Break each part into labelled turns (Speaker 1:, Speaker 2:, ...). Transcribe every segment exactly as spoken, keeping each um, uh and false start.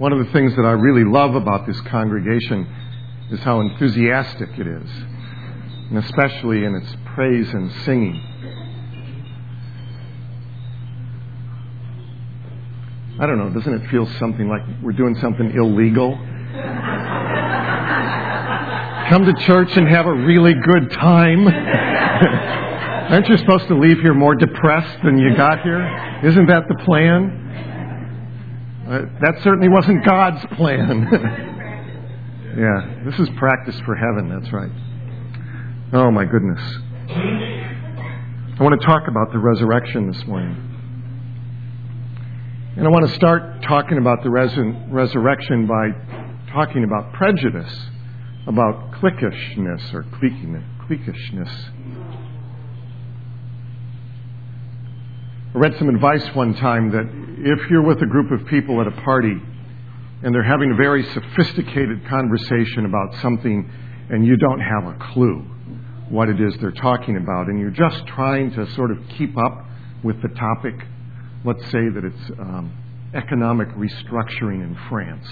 Speaker 1: One of the things that I really love about this congregation is how enthusiastic it is, and especially in its praise and singing. I don't know, doesn't it feel something like we're doing something illegal? Come to church and have a really good time. Aren't you supposed to leave here more depressed than you got here? Isn't that the plan? Uh, that certainly wasn't God's plan. Yeah, this is practice for heaven, that's right. Oh my goodness. I want to talk about the resurrection this morning. And I want to start talking about the res- resurrection by talking about prejudice, about cliquishness or cliquishness. I read some advice one time that if you're with a group of people at a party and they're having a very sophisticated conversation about something and you don't have a clue what it is they're talking about and you're just trying to sort of keep up with the topic, let's say that it's um, economic restructuring in France.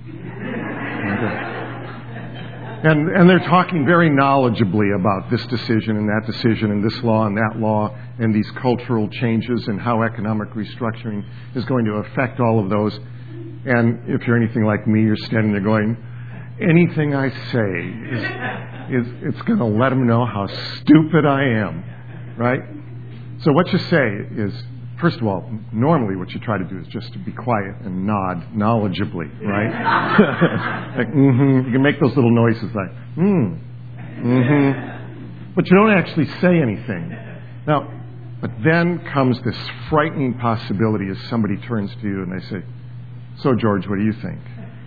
Speaker 1: And, and they're talking very knowledgeably about this decision and that decision and this law and that law and these cultural changes and how economic restructuring is going to affect all of those. And if you're anything like me, you're standing there going, anything I say is, is it's going to let them know how stupid I am, right? So what you say is, first of all, normally what you try to do is just to be quiet and nod knowledgeably, right? Like, mm-hmm. You can make those little noises like, hmm, mm-hmm. But you don't actually say anything. Now, but then comes this frightening possibility as somebody turns to you and they say, so George, what do you think?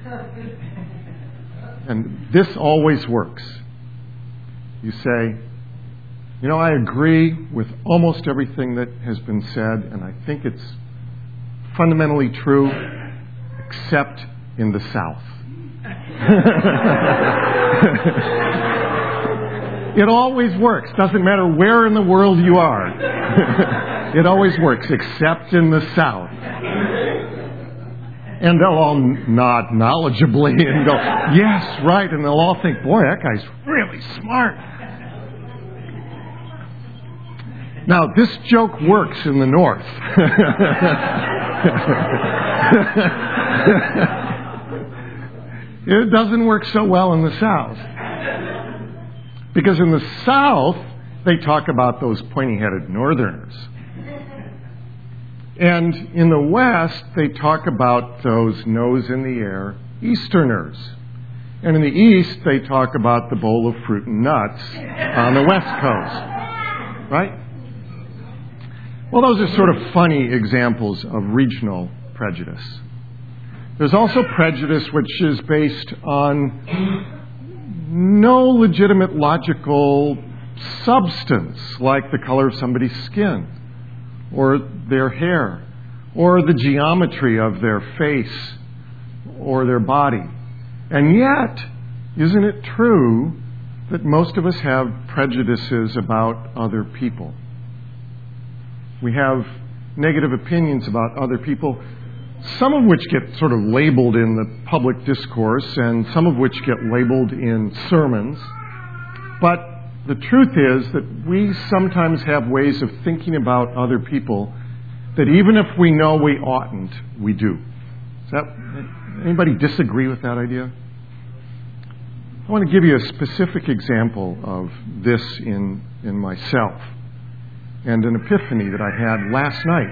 Speaker 1: And this always works. You say, you know, I agree with almost everything that has been said, and I think it's fundamentally true, except in the South. It always works. Doesn't matter where in the world you are. It always works, except in the South. And they'll all nod knowledgeably and go, yes, right. And they'll all think, boy, that guy's really smart. Now, this joke works in the North. It doesn't work so well in the South. Because in the South, they talk about those pointy-headed Northerners. And in the West, they talk about those nose-in-the-air Easterners. And in the East, they talk about the bowl of fruit and nuts on the West Coast. Right? Well, those are sort of funny examples of regional prejudice. There's also prejudice which is based on no legitimate logical substance, like the color of somebody's skin, or their hair, or the geometry of their face, or their body. And yet, isn't it true that most of us have prejudices about other people? We have negative opinions about other people, some of which get sort of labeled in the public discourse and some of which get labeled in sermons. But the truth is that we sometimes have ways of thinking about other people that even if we know we oughtn't, we do. Does that, anybody disagree with that idea? I want to give you a specific example of this in, in myself. And an epiphany that I had last night.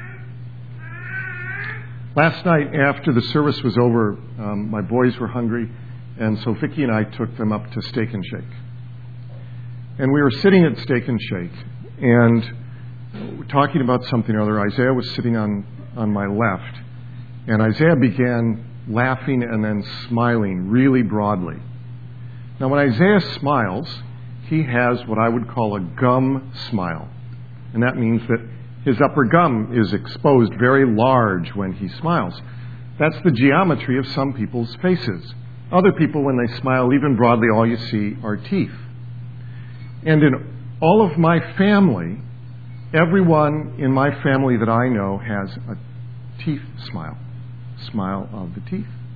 Speaker 1: Last night, after the service was over, um, my boys were hungry, and so Vicki and I took them up to Steak and Shake. And we were sitting at Steak and Shake, and talking about something or other. Isaiah was sitting on, on my left, and Isaiah began laughing and then smiling really broadly. Now, when Isaiah smiles, he has what I would call a gum smile. And that means that his upper gum is exposed very large when he smiles. That's the geometry of some people's faces. Other people, when they smile even broadly, all you see are teeth. And in all of my family, everyone in my family that I know has a teeth smile. Smile of the teeth.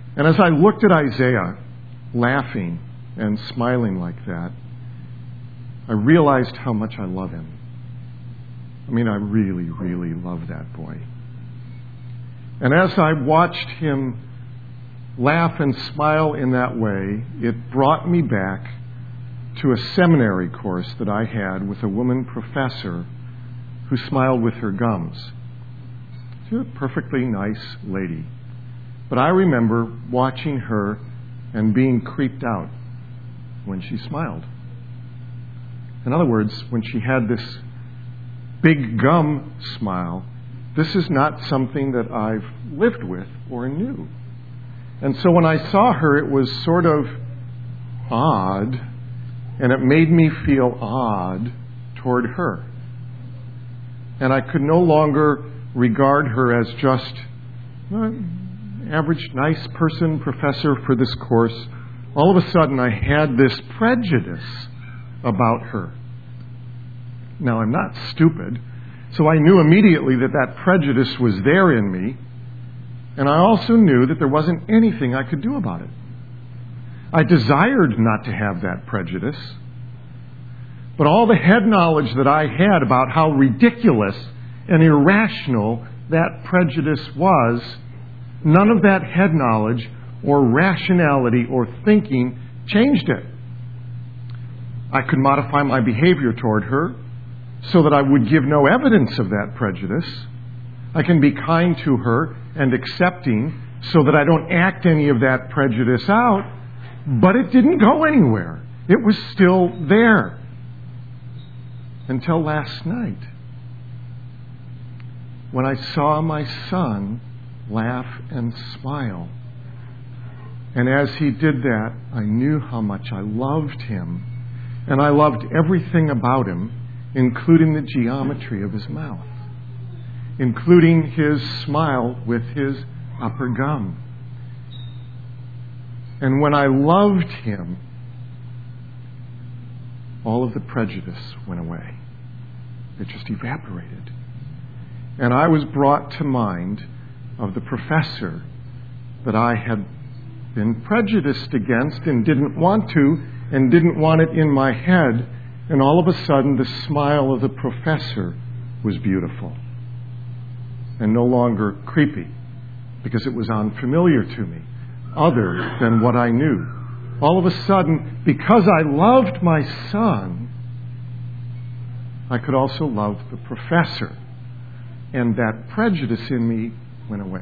Speaker 1: And as I looked at Isaiah, laughing and smiling like that, I realized how much I love him. I mean, I really, really love that boy. And as I watched him laugh and smile in that way, it brought me back to a seminary course that I had with a woman professor who smiled with her gums. She was a perfectly nice lady. But I remember watching her and being creeped out when she smiled. In other words, when she had this big gum smile, this is not something that I've lived with or knew. And so when I saw her, it was sort of odd, and it made me feel odd toward her. And I could no longer regard her as just an average nice person, professor for this course. All of a sudden, I had this prejudice about her. Now, I'm not stupid, so I knew immediately that that prejudice was there in me, and I also knew that there wasn't anything I could do about it. I desired not to have that prejudice, but all the head knowledge that I had about how ridiculous and irrational that prejudice was, none of that head knowledge or rationality or thinking changed it. I could modify my behavior toward her so that I would give no evidence of that prejudice. I can be kind to her and accepting so that I don't act any of that prejudice out, but it didn't go anywhere. It was still there until last night when I saw my son laugh and smile. And as he did that, I knew how much I loved him, and I loved everything about him, including the geometry of his mouth, including his smile with his upper gum. And when I loved him, all of the prejudice went away. It just evaporated. And I was brought to mind of the professor that I had been prejudiced against and didn't want to and didn't want it in my head. And all of a sudden, the smile of the professor was beautiful and no longer creepy because it was unfamiliar to me, other than what I knew. All of a sudden, because I loved my son, I could also love the professor. And that prejudice in me went away.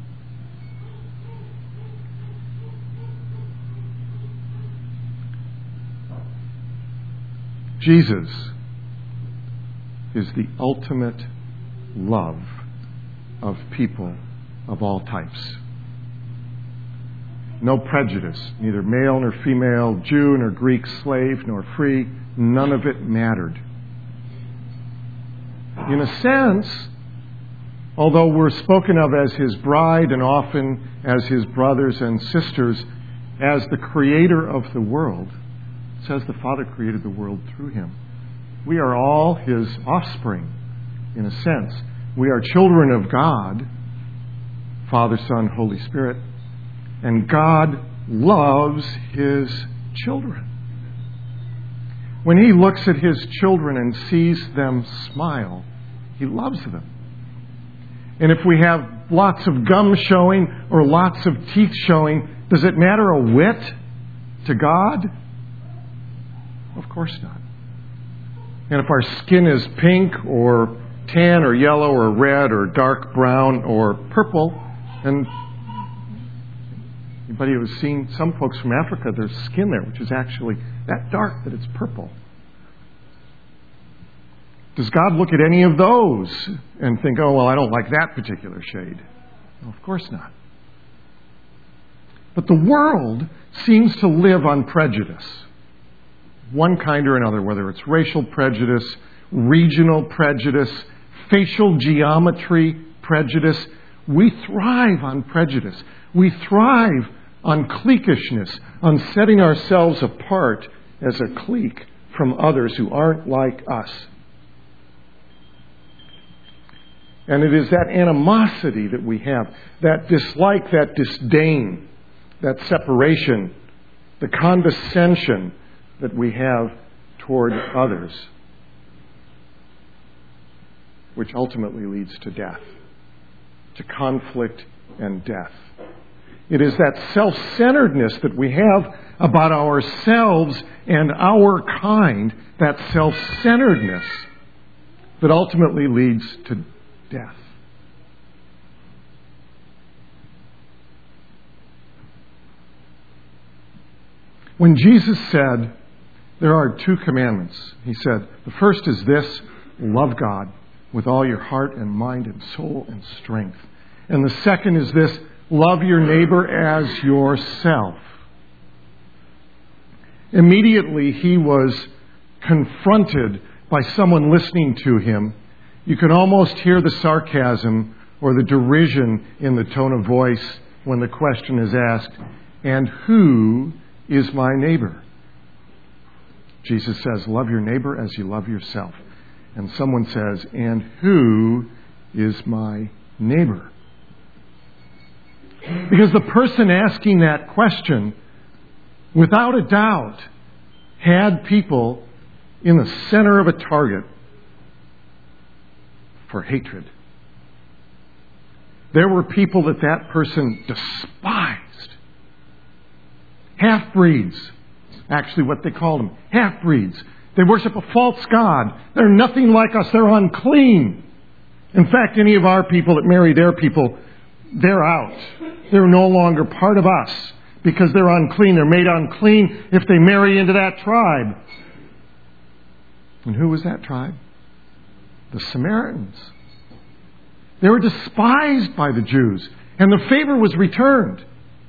Speaker 1: Jesus is the ultimate love of people of all types. No prejudice, neither male nor female, Jew nor Greek, slave nor free, none of it mattered. In a sense, although we're spoken of as his bride and often as his brothers and sisters, as the creator of the world, it says the Father created the world through him. We are all his offspring, in a sense. We are children of God, Father, Son, Holy Spirit, and God loves his children. When he looks at his children and sees them smile, he loves them. And if we have lots of gum showing or lots of teeth showing, does it matter a whit to God? Of course not. And if our skin is pink or tan or yellow or red or dark brown or purple, and anybody who's seen some folks from Africa, there's skin there which is actually that dark that it's purple. Does God look at any of those and think, oh, well, I don't like that particular shade? No, of course not. But the world seems to live on prejudice, one kind or another, whether it's racial prejudice, regional prejudice, facial geometry prejudice. We thrive on prejudice. We thrive on cliquishness, on setting ourselves apart as a clique from others who aren't like us. And it is that animosity that we have, that dislike, that disdain, that separation, the condescension that we have toward others, which ultimately leads to death, to conflict and death. It is that self-centeredness that we have about ourselves and our kind, that self-centeredness, that ultimately leads to death. When Jesus said, there are two commandments, he said, the first is this, love God with all your heart and mind and soul and strength. And the second is this, love your neighbor as yourself. Immediately he was confronted by someone listening to him. You can almost hear the sarcasm or the derision in the tone of voice when the question is asked, and who is my neighbor? Jesus says, love your neighbor as you love yourself. And someone says, and who is my neighbor? Because the person asking that question, without a doubt, had people in the center of a target for hatred. There were people that that person despised. Half-breeds, actually what they called them, half-breeds. They worship a false god. They're nothing like us. They're unclean. In fact, any of our people that marry their people, they're out. They're no longer part of us because they're unclean. They're made unclean if they marry into that tribe. And who was that tribe? The Samaritans. They were despised by the Jews, and the favor was returned.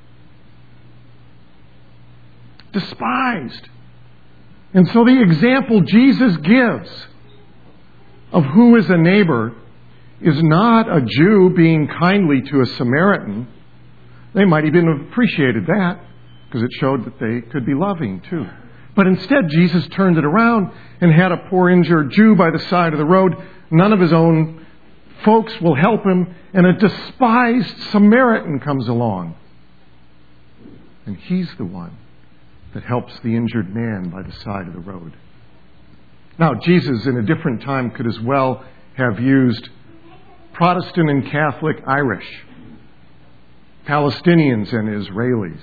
Speaker 1: Despised. And so the example Jesus gives of who is a neighbor is not a Jew being kindly to a Samaritan. They might even have appreciated that because it showed that they could be loving too. But instead, Jesus turned it around and had a poor injured Jew by the side of the road. None of his own folks will help him, and a despised Samaritan comes along. And he's the one that helps the injured man by the side of the road. Now, Jesus in a different time could as well have used Protestant and Catholic Irish, Palestinians and Israelis.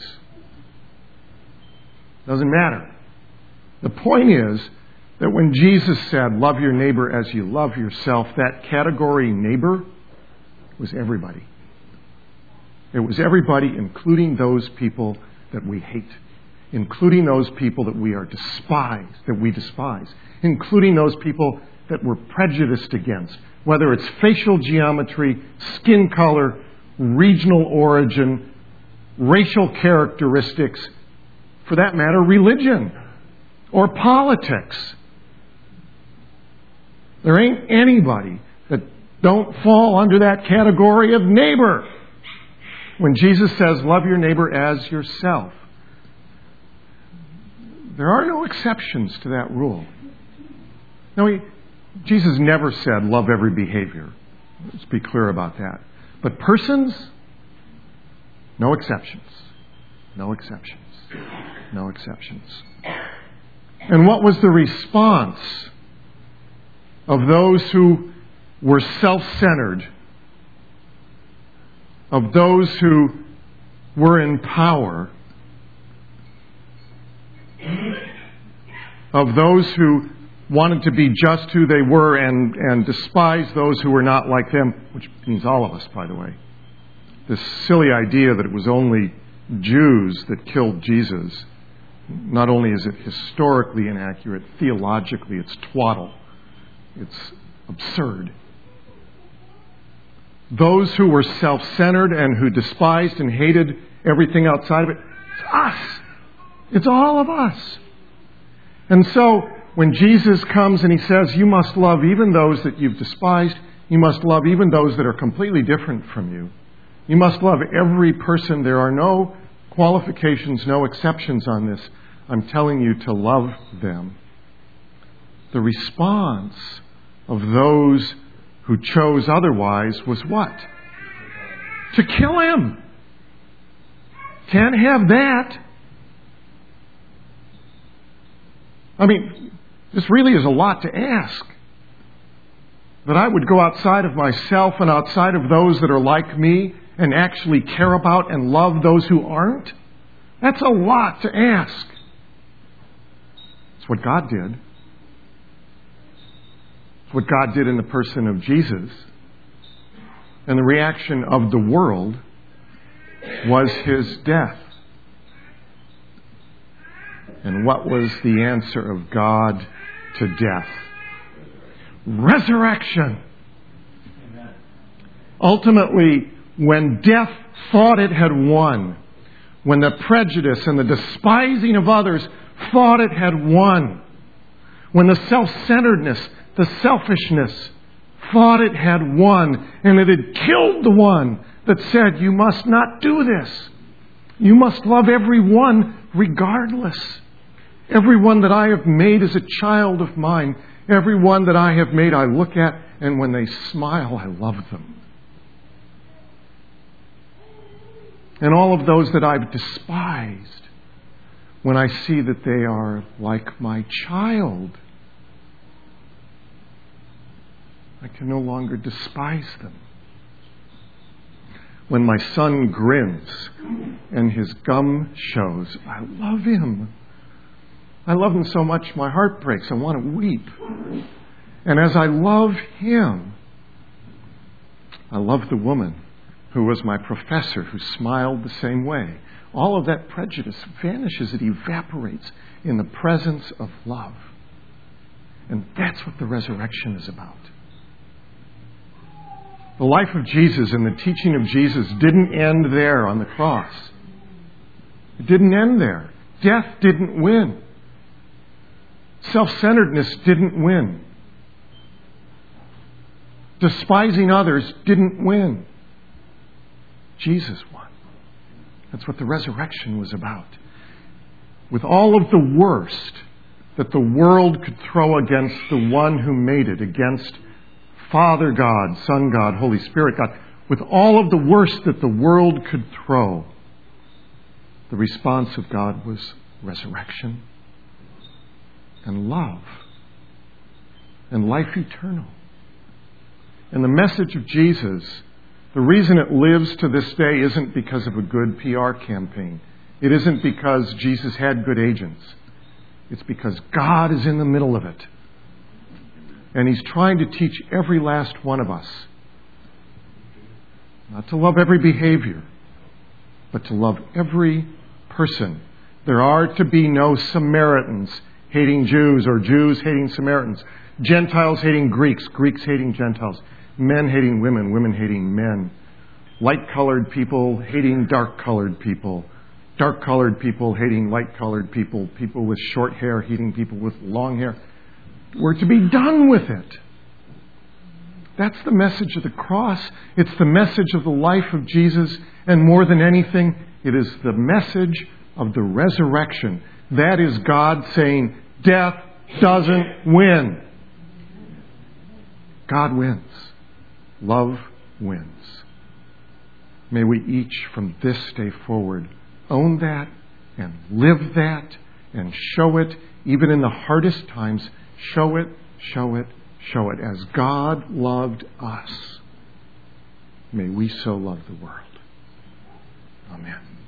Speaker 1: Doesn't matter. The point is that when Jesus said, love your neighbor as you love yourself, that category neighbor was everybody. It was everybody, including those people that we hate, including those people that we are despised, that we despise, including those people that we're prejudiced against, whether it's facial geometry, skin color, regional origin, racial characteristics, for that matter, religion or politics. There ain't anybody that don't fall under that category of neighbor. When Jesus says, love your neighbor as yourself, there are no exceptions to that rule. Now, he, Jesus never said, love every behavior. Let's be clear about that. But persons, no exceptions. No exceptions. No exceptions. And what was the response of those who were self-centered, of those who were in power, of those who wanted to be just who they were and, and despised those who were not like them, which means all of us, by the way. This silly idea that it was only Jews that killed Jesus, not only is it historically inaccurate, theologically it's twaddle. It's absurd. Those who were self-centered and who despised and hated everything outside of it, it's us. It's all of us. And so, when Jesus comes and he says, you must love even those that you've despised, you must love even those that are completely different from you. You must love every person. There are no qualifications, no exceptions on this. I'm telling you to love them. The response of those who chose otherwise was what? To kill him. Can't have that. I mean, this really is a lot to ask. That I would go outside of myself and outside of those that are like me and actually care about and love those who aren't? That's a lot to ask. It's what God did. It's what God did in the person of Jesus. And the reaction of the world was His death. And what was the answer of God to death? Resurrection. Amen. Ultimately, when death thought it had won, when the prejudice and the despising of others thought it had won, when the self-centeredness, the selfishness thought it had won, and it had killed the one that said, you must not do this. You must love everyone regardless. Everyone that I have made is a child of mine. Everyone that I have made I look at, and when they smile, I love them. And all of those that I've despised, when I see that they are like my child, I can no longer despise them. When my son grins and his gum shows, I love him. I love him so much my heart breaks. I want to weep. And as I love him, I love the woman who was my professor, who smiled the same way. All of that prejudice vanishes. It evaporates in the presence of love. And that's what the resurrection is about. The life of Jesus and the teaching of Jesus didn't end there on the cross. It didn't end there. Death didn't win. Self-centeredness didn't win. Despising others didn't win. Jesus won. That's what the resurrection was about. With all of the worst that the world could throw against the one who made it, against Father God, Son God, Holy Spirit God, with all of the worst that the world could throw, the response of God was resurrection and love and life eternal. And the message of Jesus, the reason it lives to this day isn't because of a good P R campaign. It isn't because Jesus had good agents. It's because God is in the middle of it. And He's trying to teach every last one of us not to love every behavior, but to love every person. There are to be no Samaritans hating Jews or Jews hating Samaritans, Gentiles hating Greeks, Greeks hating Gentiles, men hating women, women hating men, light-colored people hating dark-colored people, dark-colored people hating light-colored people, people with short hair hating people with long hair. We're to be done with it. That's the message of the cross. It's the message of the life of Jesus. And more than anything, it is the message of the resurrection. That is God saying, death doesn't win. God wins. Love wins. May we each from this day forward own that and live that and show it, even in the hardest times. Show it, show it, show it. As God loved us, may we so love the world. Amen.